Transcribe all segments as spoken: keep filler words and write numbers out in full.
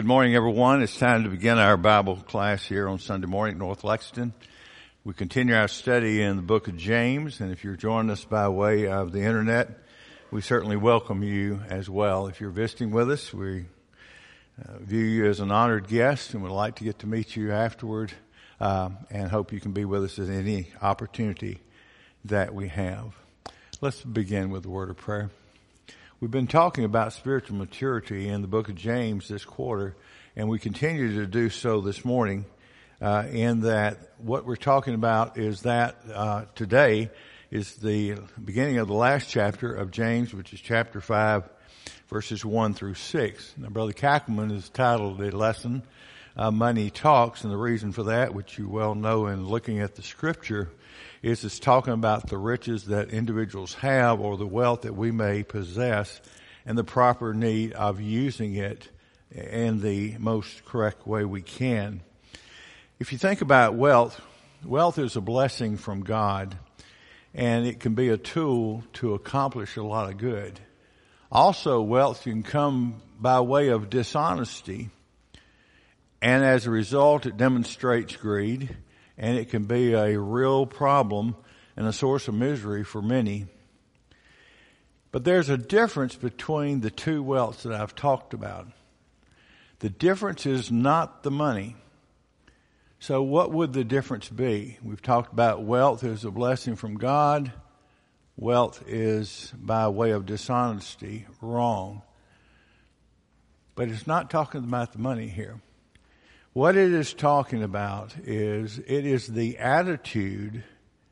Good morning, everyone. It's time to begin our Bible class here on Sunday morning at North Lexington. We continue our study in the book of James, and if you're joining us by way of the internet, we certainly welcome you as well. If you're visiting with us, we uh, view you as an honored guest and would like to get to meet you afterward, uh, and hope you can be with us at any opportunity that we have. Let's begin with a word of prayer. We've been talking about spiritual maturity in the book of James this quarter, and we continue to do so this morning, uh, in that what we're talking about is that uh, today is the beginning of the last chapter of James, which is chapter five, verses one through six. Now, Brother Kackleman has titled the lesson, uh, Money Talks, and the reason for that, which you well know in looking at the scripture, is it's talking about the riches that individuals have or the wealth that we may possess and the proper need of using it in the most correct way we can. If you think about wealth, wealth is a blessing from God, and it can be a tool to accomplish a lot of good. Also, wealth can come by way of dishonesty, and as a result, it demonstrates greed. And it can be a real problem and a source of misery for many. But there's a difference between the two wealths that I've talked about. The difference is not the money. So what would the difference be? We've talked about wealth is a blessing from God. Wealth is by way of dishonesty, wrong. But it's not talking about the money here. What it is talking about is it is the attitude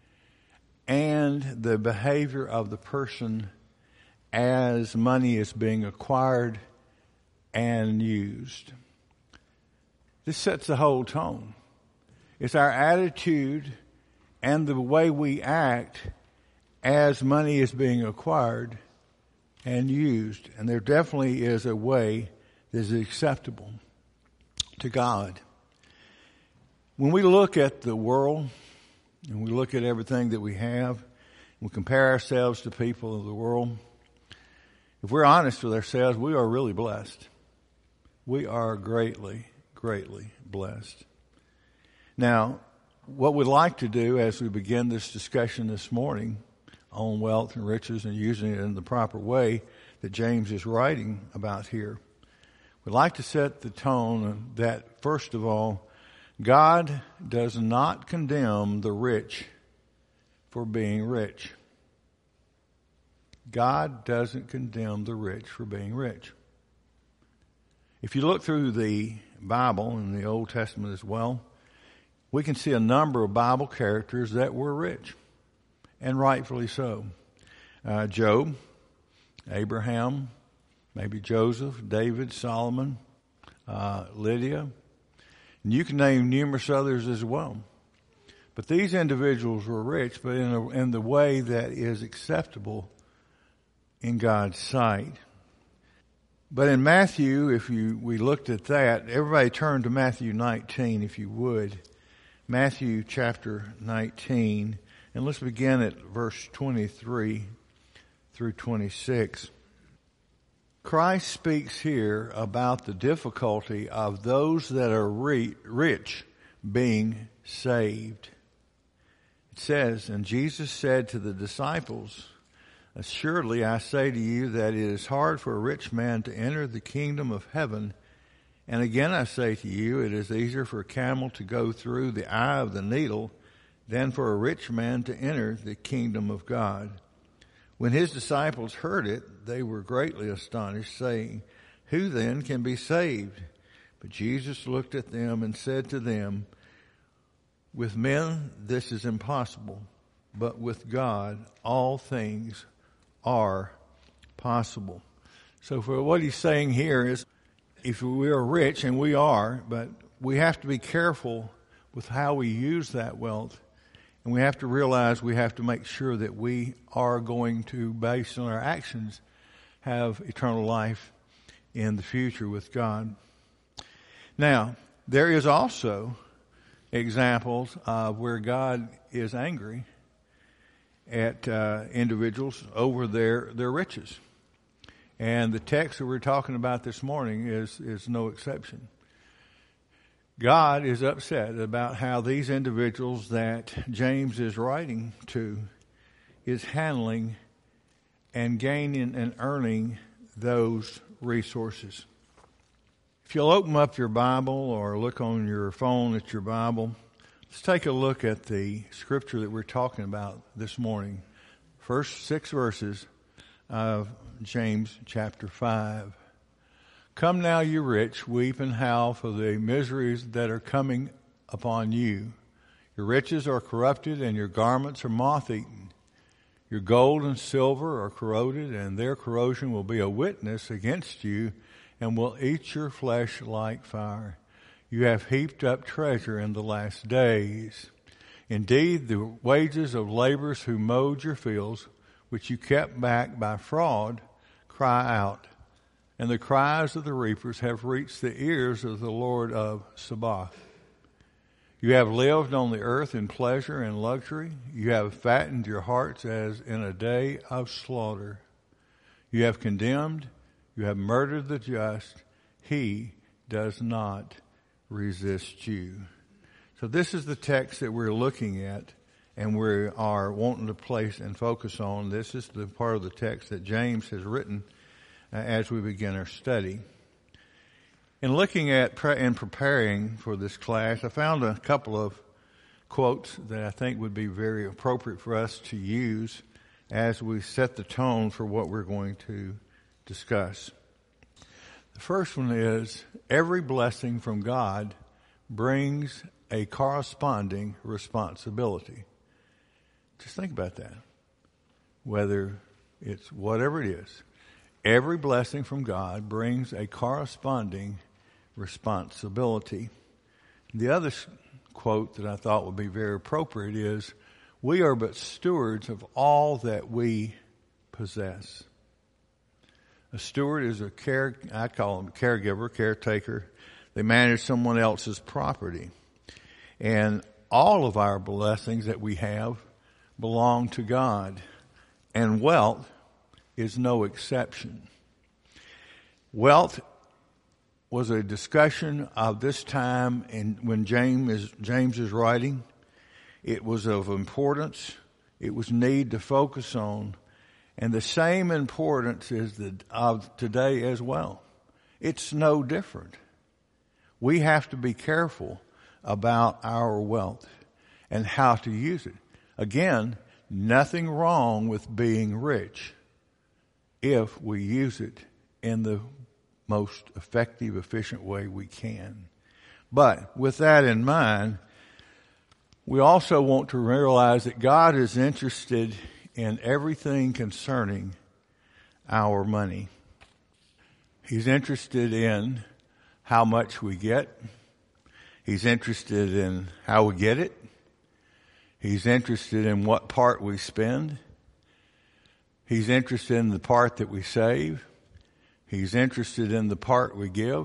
and the behavior of the person as money is being acquired and used. This sets the whole tone. It's our attitude and the way we act as money is being acquired and used. And there definitely is a way that is acceptable to God. When we look at the world and we look at everything that we have, we compare ourselves to people of the world, if we're honest with ourselves, we are really blessed. We are greatly, greatly blessed. Now, what we'd like to do as we begin this discussion this morning on wealth and riches and using it in the proper way that James is writing about here, we'd like to set the tone that, first of all, God does not condemn the rich for being rich. God doesn't condemn the rich for being rich. If you look through the Bible and the Old Testament as well, we can see a number of Bible characters that were rich, and rightfully so. Uh, Job, Abraham, maybe Joseph, David, Solomon, uh, Lydia, and you can name numerous others as well. But these individuals were rich, but in, a, in the way that is acceptable in God's sight. But in Matthew, if you we looked at that, everybody turn to Matthew nineteen, if you would. Matthew chapter nineteen, and let's begin at verse twenty-three through twenty-six. Christ speaks here about the difficulty of those that are re- rich being saved. It says, and Jesus said to the disciples, assuredly I say to you that it is hard for a rich man to enter the kingdom of heaven. And again I say to you, it is easier for a camel to go through the eye of the needle than for a rich man to enter the kingdom of God. When his disciples heard it, they were greatly astonished, saying, who then can be saved? But Jesus looked at them and said to them, with men this is impossible, but with God all things are possible. So for what he's saying here is, if we are rich, and we are, but we have to be careful with how we use that wealth. And we have to realize we have to make sure that we are going to, based on our actions, have eternal life in the future with God. Now, there is also examples of where God is angry at uh, individuals over their, their riches. And the text that we're talking about this morning is, is no exception. God is upset about how these individuals that James is writing to is handling and gaining and earning those resources. If you'll open up your Bible or look on your phone at your Bible, let's take a look at the scripture that we're talking about this morning. First six verses of James chapter five. Come now, you rich, weep and howl for the miseries that are coming upon you. Your riches are corrupted and your garments are moth-eaten. Your gold and silver are corroded, and their corrosion will be a witness against you and will eat your flesh like fire. You have heaped up treasure in the last days. Indeed, the wages of laborers who mowed your fields, which you kept back by fraud, cry out. And the cries of the reapers have reached the ears of the Lord of Sabaoth. You have lived on the earth in pleasure and luxury. You have fattened your hearts as in a day of slaughter. You have condemned, you have murdered the just. He does not resist you. So this is the text that we're looking at and we are wanting to place and focus on. This is the part of the text that James has written uh, as we begin our study. In looking at pre- and preparing for this class, I found a couple of quotes that I think would be very appropriate for us to use as we set the tone for what we're going to discuss. The first one is, every blessing from God brings a corresponding responsibility. Just think about that. Whether it's whatever it is, every blessing from God brings a corresponding responsibility. The other quote that I thought would be very appropriate is, we are but stewards of all that we possess. A steward is a care, I call them caregiver, caretaker. They manage someone else's property. And all of our blessings that we have belong to God. And wealth is no exception. Wealth was a discussion of this time in, when James is, James is writing. It was of importance. It was need to focus on. And the same importance is the, of today as well. It's no different. We have to be careful about our wealth and how to use it. Again, nothing wrong with being rich if we use it in the most effective, efficient way we can. But with that in mind, we also want to realize that God is interested in everything concerning our money. He's interested in how much we get. He's interested in how we get it. He's interested in what part we spend. He's interested in the part that we save. He's interested in the part we give.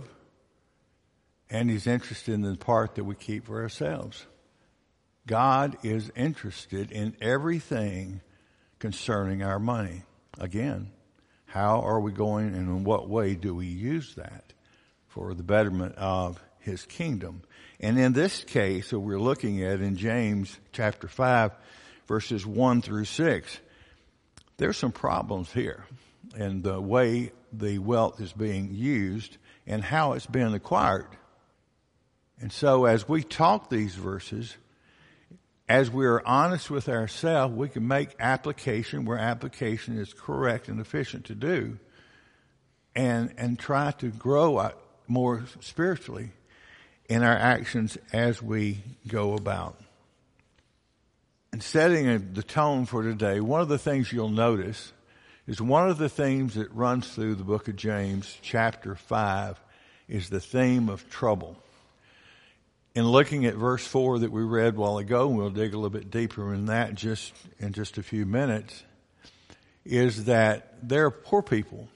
And he's interested in the part that we keep for ourselves. God is interested in everything concerning our money. Again, how are we going and in what way do we use that for the betterment of his kingdom? And in this case that we're looking at in James chapter five, verses one through six, there's some problems here in the way the wealth is being used and how it's being acquired. And so as we talk these verses, as we are honest with ourselves, we can make application where application is correct and efficient to do, and and try to grow more spiritually in our actions as we go about. And setting the tone for today, one of the things you'll notice is one of the themes that runs through the book of James, chapter five, is the theme of trouble. In looking at verse four that we read a while ago, and we'll dig a little bit deeper in that just in just a few minutes, is that there are poor people,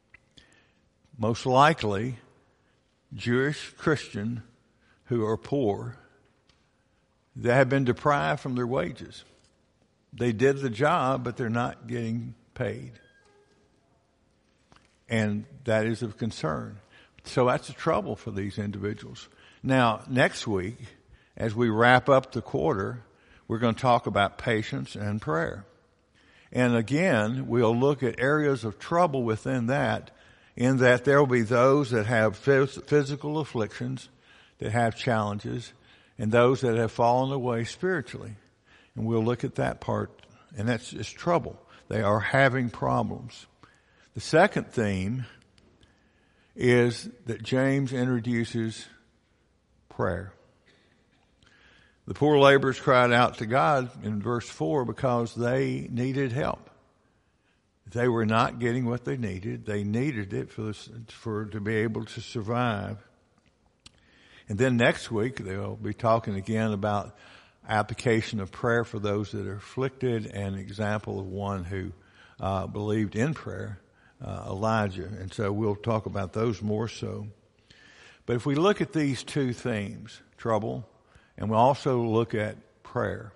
most likely Jewish Christian, who are poor, that have been deprived from their wages. They did the job, but they're not getting paid. And that is of concern. So that's a trouble for these individuals. Now, next week, as we wrap up the quarter, we're going to talk about patience and prayer. And again, we'll look at areas of trouble within that, in that there will be those that have phys- physical afflictions, that have challenges, and those that have fallen away spiritually. And we'll look at that part, and that's just trouble. They are having problems. The second theme is that James introduces prayer. The poor laborers cried out to God in verse four because they needed help. They were not getting what they needed. They needed it for, this, for to be able to survive. And then next week they'll be talking again about application of prayer for those that are afflicted, and an example of one who uh, believed in prayer, uh, Elijah. And so we'll talk about those more so. But if we look at these two themes, trouble, and we also look at prayer,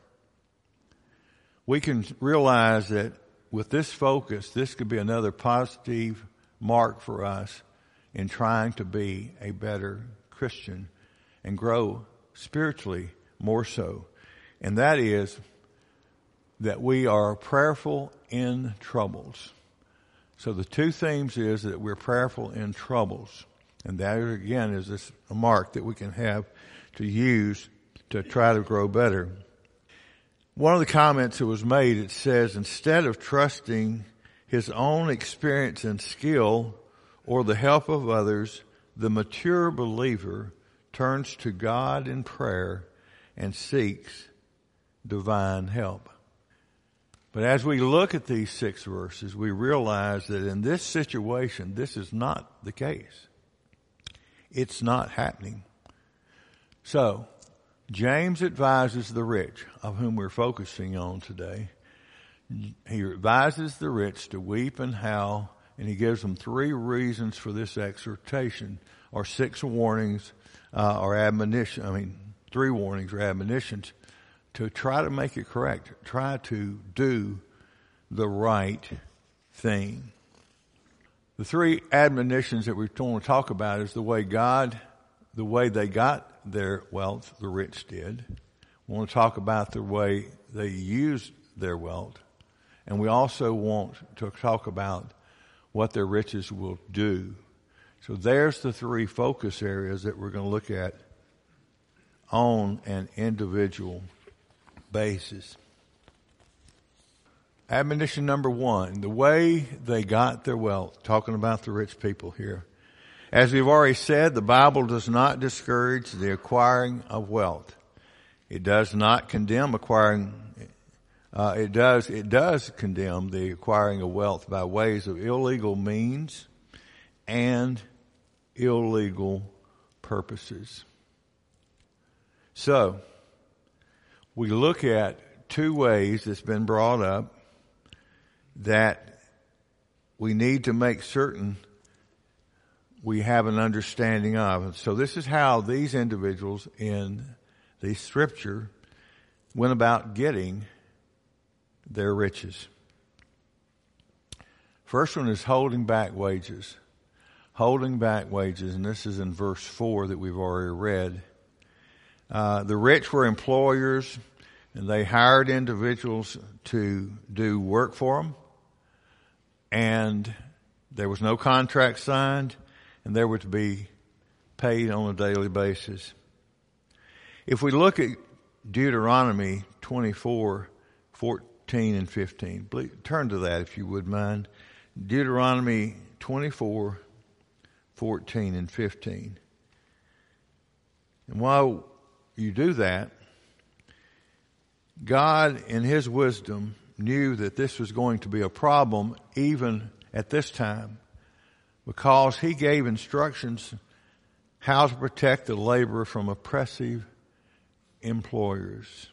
we can realize that with this focus, this could be another positive mark for us in trying to be a better Christian and grow spiritually more so. And that is that we are prayerful in troubles. So the two themes is that we're prayerful in troubles. And that, again, is this a mark that we can have to use to try to grow better. One of the comments that was made, it says, instead of trusting his own experience and skill or the help of others, the mature believer turns to God in prayer and seeks divine help. But as we look at these six verses, we realize that in this situation, this is not the case. It's not happening. So, James advises the rich, of whom we're focusing on today. He advises the rich to weep and howl, and he gives them three reasons for this exhortation, or six warnings, uh, or admonition, I mean, three warnings or admonitions to try to make it correct, try to do the right thing. The three admonitions that we want to talk about is the way God, the way they got their wealth, the rich did. We want to talk about the way they used their wealth. And we also want to talk about what their riches will do. So there's the three focus areas that we're going to look at on an individual basis. Admonition number one, the way they got their wealth, talking about the rich people here. As we've already said, the Bible does not discourage the acquiring of wealth. It does not condemn acquiring, uh, it does, it does condemn the acquiring of wealth by ways of illegal means and illegal purposes. So, we look at two ways that's been brought up that we need to make certain we have an understanding of. So this is how these individuals in the scripture went about getting their riches. First one is holding back wages. Holding back wages, and this is in verse four that we've already read. Uh, the rich were employers, and they hired individuals to do work for them, and there was no contract signed, and they were to be paid on a daily basis. If we look at Deuteronomy twenty-four, fourteen and fifteen, please turn to that if you would mind. Deuteronomy twenty-four, fourteen and fifteen. And while you do that, God in his wisdom knew that this was going to be a problem even at this time, because he gave instructions how to protect the laborer from oppressive employers.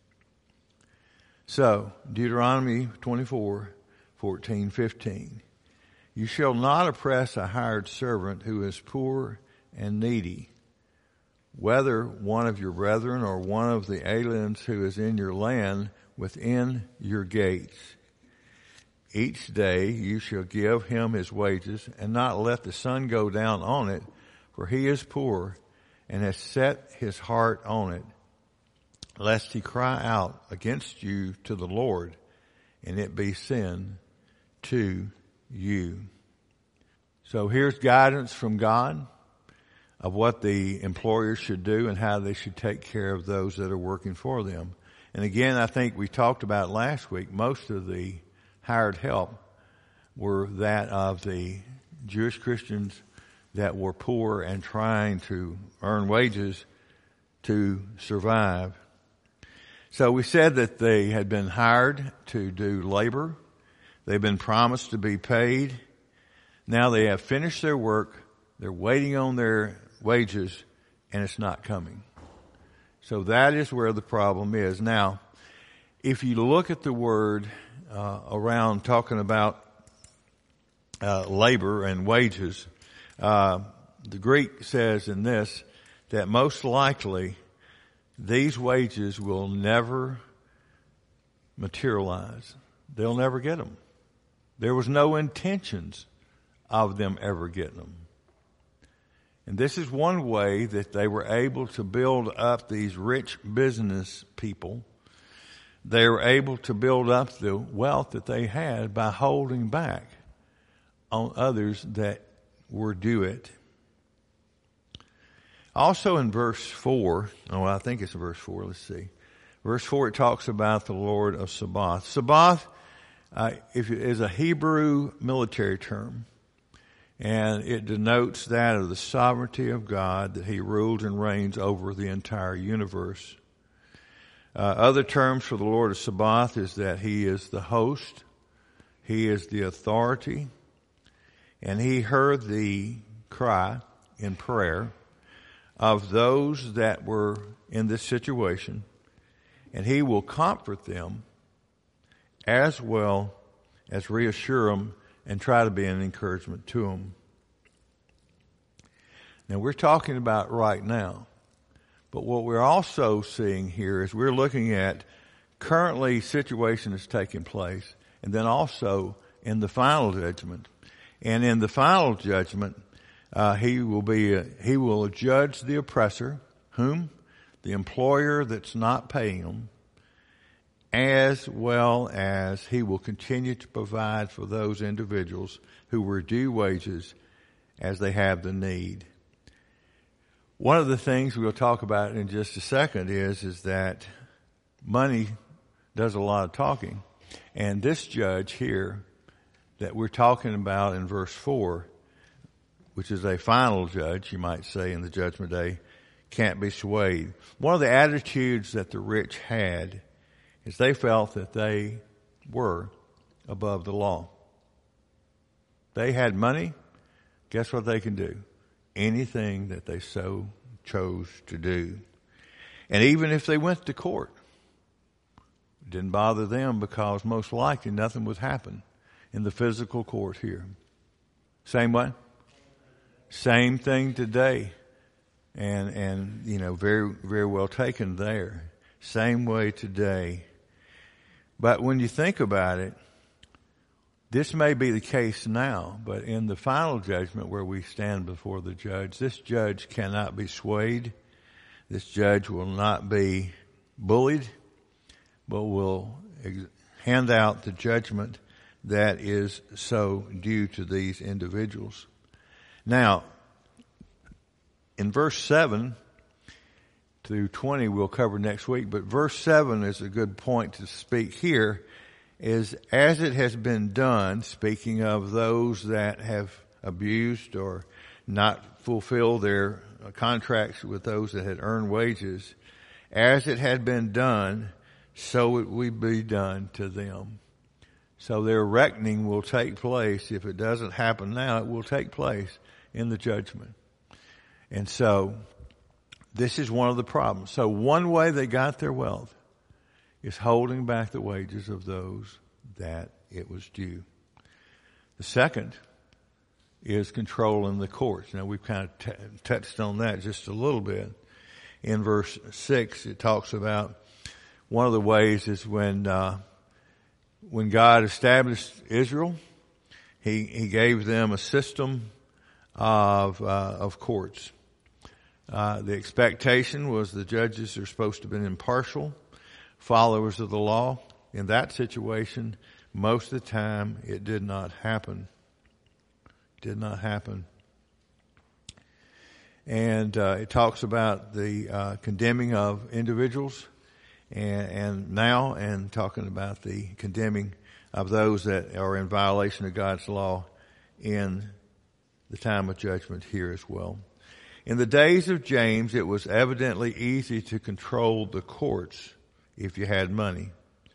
So, Deuteronomy twenty-four, fourteen, fifteen. You shall not oppress a hired servant who is poor and needy, whether one of your brethren or one of the aliens who is in your land within your gates. Each day you shall give him his wages, and not let the sun go down on it, for he is poor, and has set his heart on it, lest he cry out against you to the Lord, and it be sin to you. So here's guidance from God of what the employers should do and how they should take care of those that are working for them. And again, I think we talked about last week, most of the hired help were that of the Jewish Christians that were poor and trying to earn wages to survive. So we said that they had been hired to do labor. They've been promised to be paid. Now they have finished their work. They're waiting on their wages, and it's not coming. So that is where the problem is. Now, if you look at the word uh, around talking about uh, labor and wages, uh, the Greek says in this that most likely these wages will never materialize. They'll never get them. There was no intentions of them ever getting them. And this is one way that they were able to build up these rich business people. They were able to build up the wealth that they had by holding back on others that were due it. Also in verse four, oh, I think it's verse four, let's see. Verse four, it talks about the Lord of Sabaoth. Sabaoth uh, if, is a Hebrew military term. And it denotes that of the sovereignty of God, that he rules and reigns over the entire universe. Uh, other terms for the Lord of Sabaoth is that he is the host, he is the authority, and he heard the cry in prayer of those that were in this situation, and he will comfort them as well as reassure them and try to be an encouragement to them. Now we're talking about right now, but what we're also seeing here is we're looking at currently situation that's taking place, and then also in the final judgment. And in the final judgment, uh, he will be, uh, he will judge the oppressor, whom? The employer that's not paying them, as well as he will continue to provide for those individuals who were due wages as they have the need. One of the things we'll talk about in just a second is, is that money does a lot of talking. And this judge here that we're talking about in verse four, which is a final judge, you might say, in the judgment day, can't be swayed. One of the attitudes that the rich had is they felt that they were above the law. They had money. Guess what they can do? Anything that they so chose to do. And even if they went to court, it didn't bother them, because most likely nothing would happen in the physical court here. Same way? Same thing today. And, and, you know, very, very well taken there. Same way today. But when you think about it, this may be the case now, but in the final judgment where we stand before the judge, this judge cannot be swayed. This judge will not be bullied, but will ex- hand out the judgment that is so due to these individuals. Now, in verse seven through twenty we'll cover next week, but verse seven is a good point to speak here, is as it has been done, speaking of those that have abused or not fulfilled their contracts with those that had earned wages, as it had been done, so it will be done to them. So their reckoning will take place. If it doesn't happen now, it will take place in the judgment. And so this is one of the problems. So one way they got their wealth is holding back the wages of those that it was due. The second is controlling the courts. Now we've kind of t- touched on that just a little bit. In verse six, it talks about one of the ways is when uh, when God established Israel, he, he gave them a system of, uh, of courts. Uh, the expectation was the judges are supposed to have been impartial, followers of the law. In that situation, most of the time, it did not happen. Did not happen. And uh, it talks about the uh, condemning of individuals, and, and now, and talking about the condemning of those that are in violation of God's law in the time of judgment here as well. In the days of James, it was evidently easy to control the courts if you had money.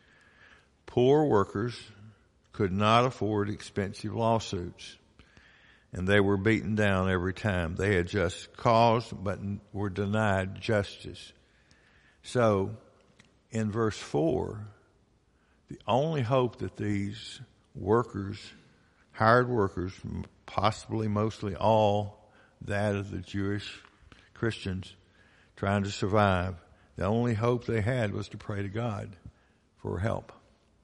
Poor workers could not afford expensive lawsuits, and they were beaten down every time. They had just cause, but were denied justice. So, in verse four, the only hope that these workers, hired workers, possibly mostly all that of the Jewish Christians trying to survive, the only hope they had was to pray to God for help.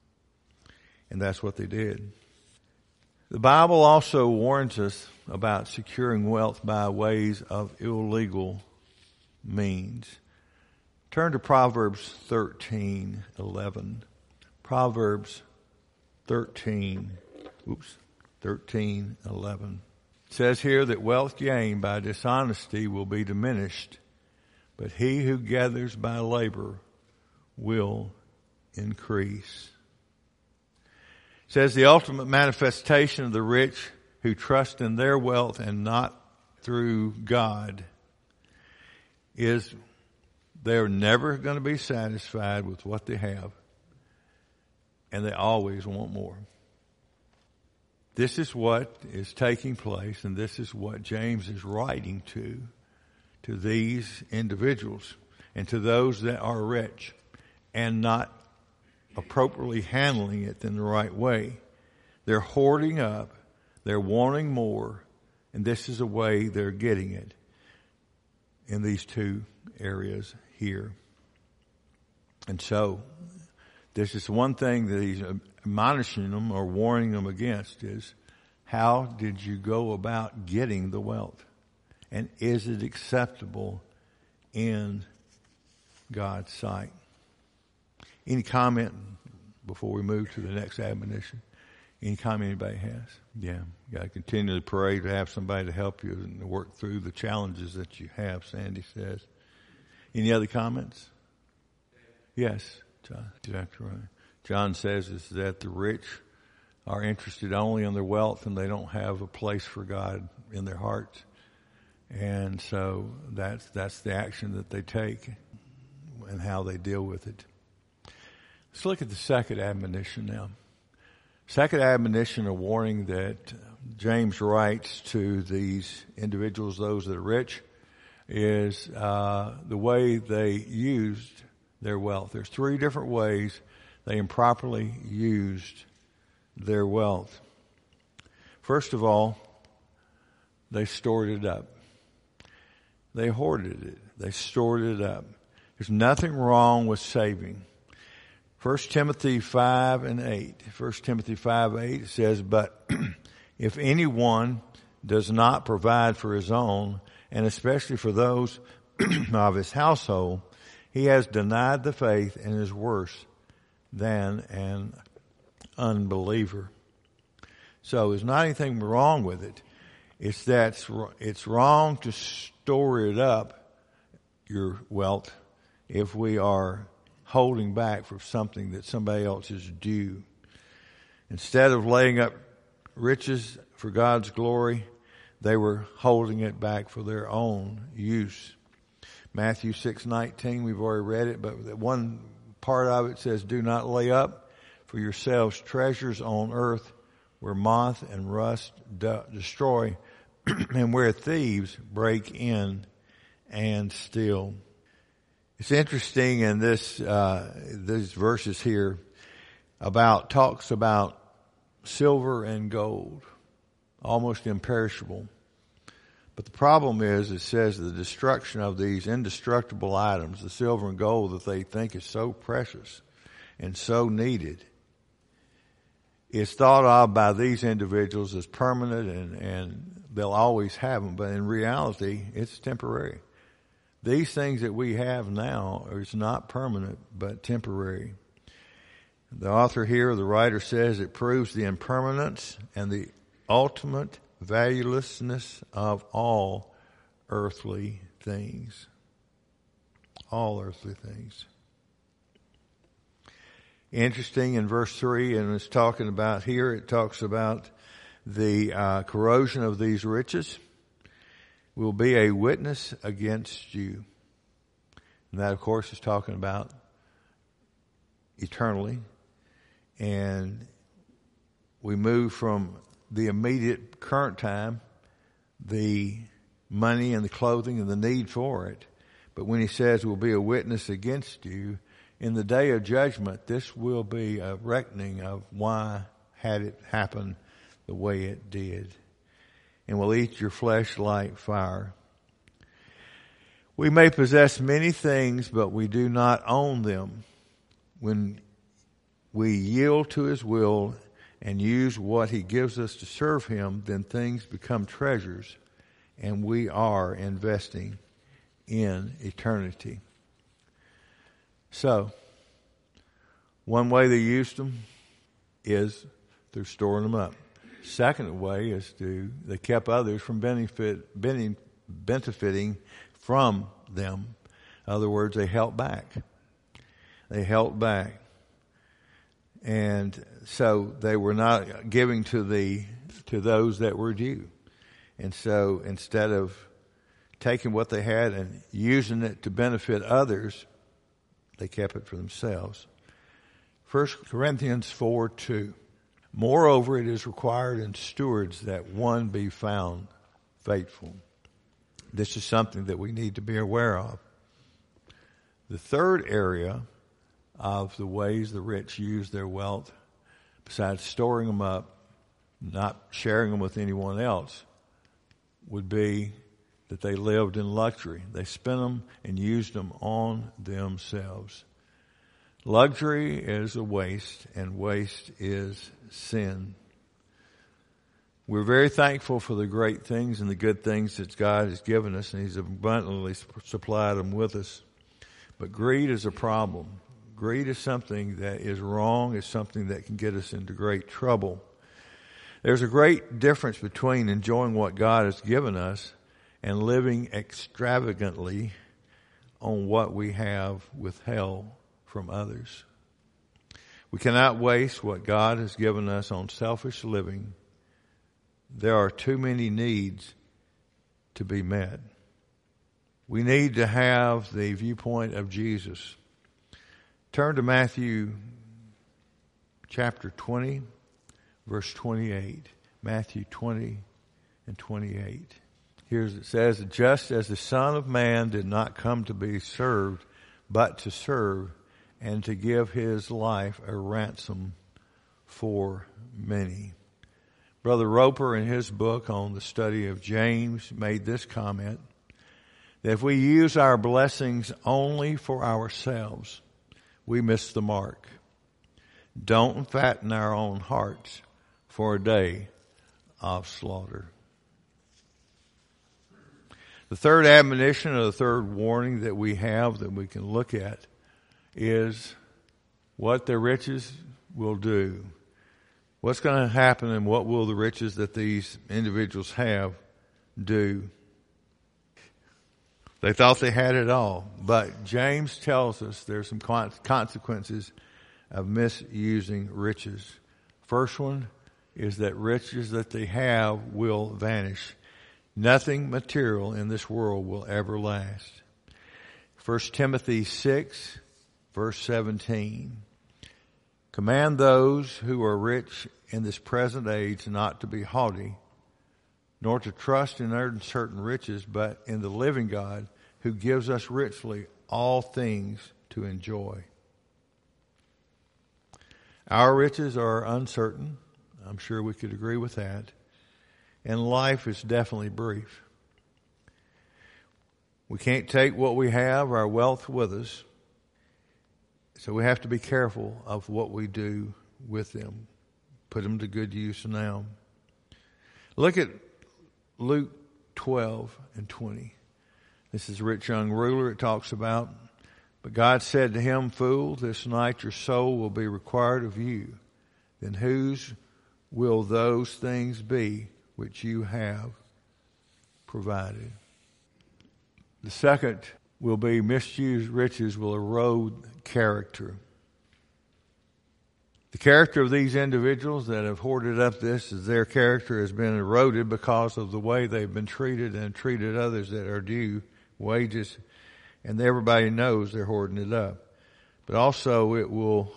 And that's what they did. The Bible also warns us about securing wealth by ways of illegal means. Turn to Proverbs thirteen eleven. Proverbs thirteen, oops, thirteen eleven. It says here that wealth gained by dishonesty will be diminished, but he who gathers by labor will increase. It says the ultimate manifestation of the rich who trust in their wealth and not through God is they're never going to be satisfied with what they have, and they always want more. This is what is taking place, and this is what James is writing to, to these individuals and to those that are rich and not appropriately handling it in the right way. They're hoarding up, they're wanting more, and this is the way they're getting it in these two areas here. And so, this is one thing that he's admonishing them or warning them against is, how did you go about getting the wealth? And is it acceptable in God's sight? Any comment before we move to the next admonition? Any comment anybody has? Yeah. You got to continue to pray to have somebody to help you and work through the challenges that you have, Sandy says. Any other comments? Yes, John. Exactly right. John says is that the rich are interested only in their wealth and they don't have a place for God in their hearts. And so that's, that's the action that they take and how they deal with it. Let's look at the second admonition now. Second admonition, a warning that James writes to these individuals, those that are rich, is uh, the way they used their wealth. There's three different ways they improperly used their wealth. First of all, they stored it up. They hoarded it. They stored it up. There's nothing wrong with saving. First Timothy five and eight. First Timothy five eight says, but if anyone does not provide for his own, and especially for those of his household, he has denied the faith and is worse than an unbeliever. So there's not anything wrong with it. It's that it's wrong to store it up, your wealth, if we are holding back for something that somebody else is due. Instead of laying up riches for God's glory, they were holding it back for their own use. Matthew six nineteen, we've already read it, but one part of it says, do not lay up for yourselves treasures on earth where moth and rust do- destroy and where thieves break in and steal. It's interesting in this, uh, these verses here about, talks about silver and gold, almost imperishable. But the problem is, it says the destruction of these indestructible items, the silver and gold that they think is so precious and so needed, is thought of by these individuals as permanent and, and they'll always have them. But in reality, it's temporary. These things that we have now is not permanent, but temporary. The author here, the writer says it proves the impermanence and the ultimate valuelessness of all earthly things. All earthly things. Interesting in verse three, and it's talking about here, it talks about the uh, corrosion of these riches will be a witness against you. And that, of course, is talking about eternally. And we move from the immediate current time, the money and the clothing and the need for it. But when he says will be a witness against you, in the day of judgment, this will be a reckoning of why had it happened the way it did. And will eat your flesh like fire. We may possess many things, but we do not own them. When we yield to his will and use what he gives us to serve him, then things become treasures, and we are investing in eternity. So, one way they used them is through storing them up. Second way is to they kept others from benefit, benefiting from them. In other words, they held back. They held back. And so they were not giving to the to those that were due. And so instead of taking what they had and using it to benefit others, they kept it for themselves. First Corinthians four two. Moreover, it is required in stewards that one be found faithful. This is something that we need to be aware of. The third area of the ways the rich use their wealth, besides storing them up, not sharing them with anyone else, would be that they lived in luxury. They spent them and used them on themselves. Luxury is a waste, and waste is sin. We're very thankful for the great things and the good things that God has given us, and he's abundantly supplied them with us. But greed is a problem. Greed is something that is wrong, is something that can get us into great trouble. There's a great difference between enjoying what God has given us and living extravagantly on what we have withheld from others. We cannot waste what God has given us on selfish living. There are too many needs to be met. We need to have the viewpoint of Jesus. Turn to Matthew chapter twenty, verse twenty-eight. Matthew twenty and twenty-eight. Here it says, just as the Son of Man did not come to be served, but to serve and to give his life a ransom for many. Brother Roper, in his book on the study of James, made this comment, that if we use our blessings only for ourselves, we miss the mark. Don't fatten our own hearts for a day of slaughter. The third admonition or the third warning that we have that we can look at is what the riches will do. What's going to happen and what will the riches that these individuals have do? They thought they had it all, but James tells us there's some consequences of misusing riches. First one is that riches that they have will vanish. Nothing material in this world will ever last. First Timothy six, verse seventeen. Command those who are rich in this present age not to be haughty, nor to trust in uncertain riches, but in the living God who gives us richly all things to enjoy. Our riches are uncertain. I'm sure we could agree with that. And life is definitely brief. We can't take what we have, our wealth, with us. So we have to be careful of what we do with them. Put them to good use now. Look at Luke twelve and twenty. This is a rich young ruler it talks about. But God said to him, "Fool, this night your soul will be required of you. Then whose will those things be which you have provided?" The second will be misused riches will erode character. The character of these individuals that have hoarded up this is their character has been eroded because of the way they've been treated and treated others that are due wages, and everybody knows they're hoarding it up. But also it will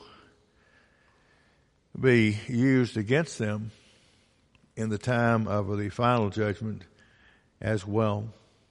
be used against them in the time of the final judgment as well.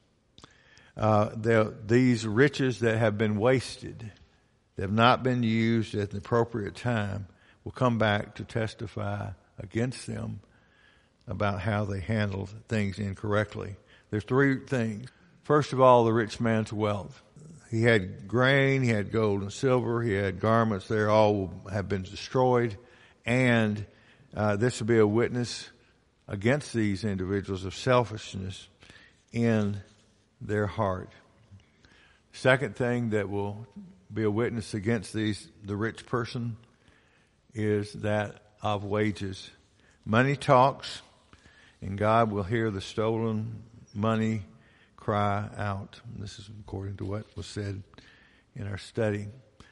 Uh, these riches that have been wasted, that have not been used at the appropriate time, will come back to testify against them about how they handled things incorrectly. There's three things. First of all, the rich man's wealth. He had grain, he had gold and silver, he had garments. They all have been destroyed. And uh, this will be a witness against these individuals of selfishness in their heart. Second thing that will be a witness against these the rich person is that of wages. Money talks, and God will hear the stolen money cry out. And this is according to what was said in our study.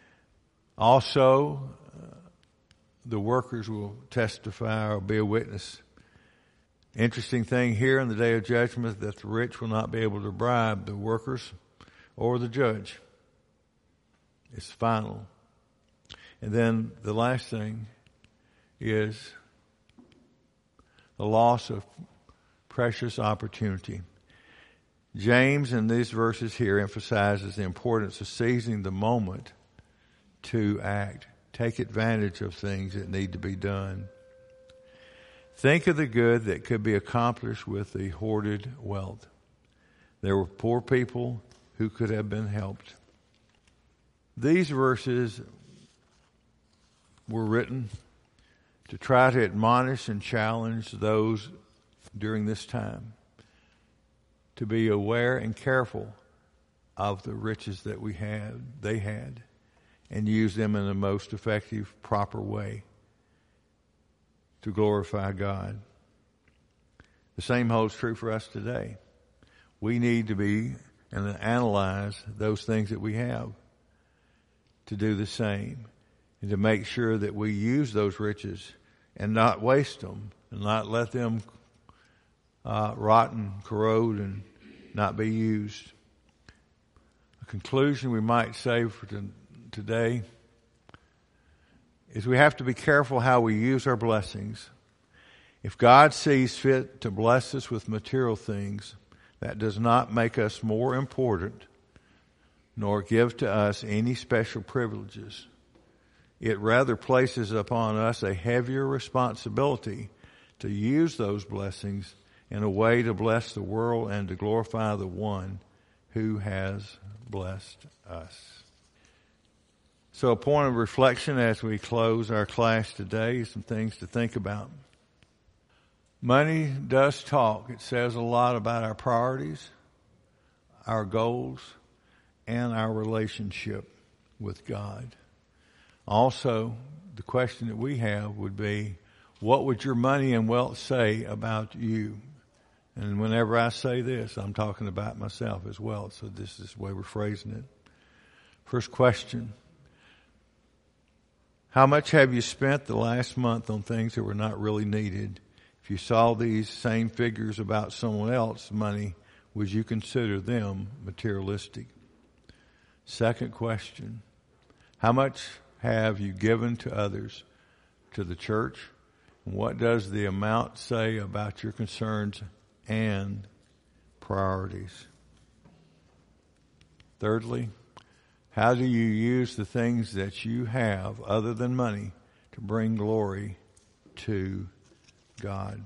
Also, uh, the workers will testify or be a witness. Interesting thing here in the day of judgment that the rich will not be able to bribe the workers or the judge. It's final. And then the last thing is the loss of precious opportunity. James in these verses here emphasizes the importance of seizing the moment to act. Take advantage of things that need to be done. Think of the good that could be accomplished with the hoarded wealth. There were poor people who could have been helped. These verses were written to try to admonish and challenge those during this time to be aware and careful of the riches that we had, they had, and use them in the most effective, proper way to glorify God. The same holds true for us today. We need to be and analyze those things that we have to do the same and to make sure that we use those riches and not waste them and not let them uh, rot and corrode and not be used. A conclusion we might say for t- today is we have to be careful how we use our blessings. If God sees fit to bless us with material things, that does not make us more important nor give to us any special privileges. It rather places upon us a heavier responsibility to use those blessings in a way to bless the world and to glorify the one who has blessed us. So a point of reflection as we close our class today, some things to think about. Money does talk. It says a lot about our priorities, our goals, and our relationship with God. Also, the question that we have would be, what would your money and wealth say about you? And whenever I say this, I'm talking about myself as well. So this is the way we're phrasing it. First question. How much have you spent the last month on things that were not really needed? If you saw these same figures about someone else's money, would you consider them materialistic? Second question. How much have you given to others, to the church? And what does the amount say about your concerns and priorities? Thirdly, how do you use the things that you have other than money to bring glory to God?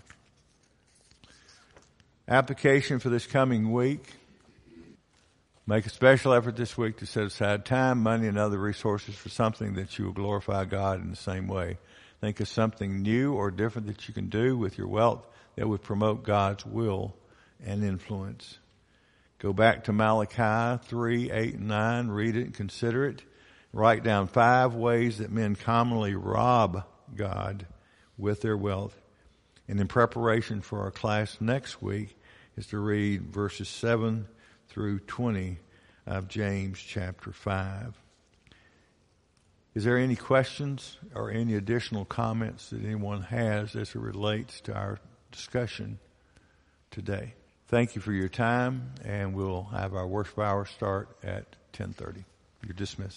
Application for this coming week. Make a special effort this week to set aside time, money, and other resources for something that you will glorify God in the same way think of something new or different that you can do with your wealth that would promote God's will and influence. Go back to Malachi three, eight, and nine. Read it and consider it. Write down five ways that men commonly rob God with their wealth. And in preparation for our class next week is to read verses seven through twenty of James chapter five. Is there any questions or any additional comments that anyone has as it relates to our discussion today? Thank you for your time, and we'll have our worship hour start at ten thirty. You're dismissed.